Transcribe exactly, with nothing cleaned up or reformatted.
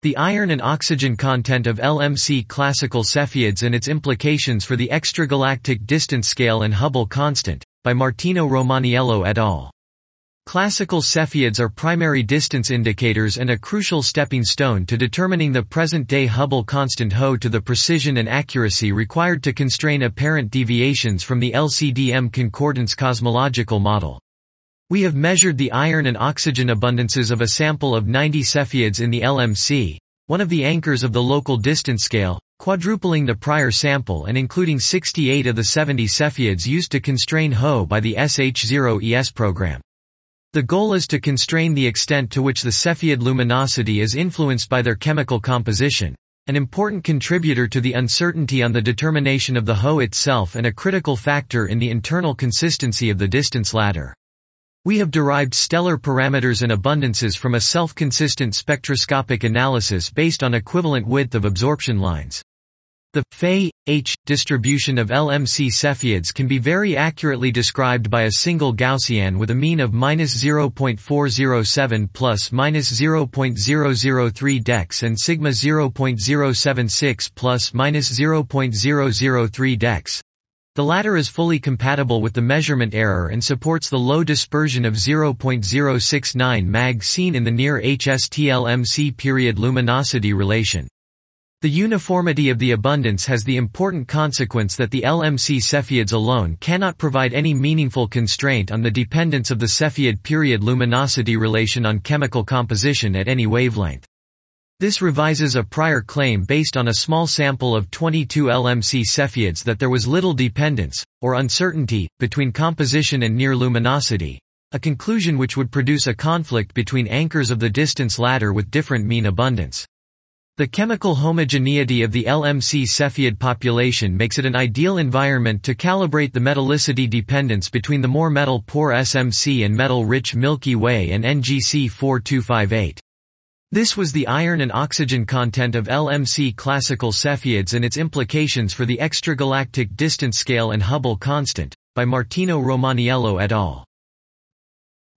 The iron and oxygen content of L M C classical Cepheids and its implications for the extragalactic distance scale and Hubble constant, by Martino Romaniello et al. Classical Cepheids are primary distance indicators and a crucial stepping stone to determining the present-day Hubble constant H O to the precision and accuracy required to constrain apparent deviations from the L C D M concordance cosmological model. We have measured the iron and oxygen abundances of a sample of ninety Cepheids in the L M C, one of the anchors of the local distance scale, quadrupling the prior sample and including sixty-eight of the seventy Cepheids used to constrain H O by the S H zero E S program. The goal is to constrain the extent to which the Cepheid luminosity is influenced by their chemical composition, an important contributor to the uncertainty on the determination of the H O itself and a critical factor in the internal consistency of the distance ladder. We have derived stellar parameters and abundances from a self-consistent spectroscopic analysis based on equivalent width of absorption lines. The Phi-H distribution of L M C Cepheids can be very accurately described by a single Gaussian with a mean of minus zero point four zero seven plus minus zero point zero zero three dex and sigma zero point zero seven six plus minus zero point zero zero three dex. The latter is fully compatible with the measurement error and supports the low dispersion of zero point zero six nine mag seen in the near H S T L M C period luminosity relation. The uniformity of the abundance has the important consequence that the L M C Cepheids alone cannot provide any meaningful constraint on the dependence of the Cepheid period luminosity relation on chemical composition at any wavelength. This revises a prior claim based on a small sample of twenty-two L M C Cepheids that there was little dependence, or uncertainty, between composition and near luminosity, a conclusion which would produce a conflict between anchors of the distance ladder with different mean abundance. The chemical homogeneity of the L M C Cepheid population makes it an ideal environment to calibrate the metallicity dependence between the more metal-poor S M C and metal-rich Milky Way and N G C four two five eight. This was the iron and oxygen content of L M C classical Cepheids and its implications for the extragalactic distance scale and Hubble constant, by Martino Romaniello et al.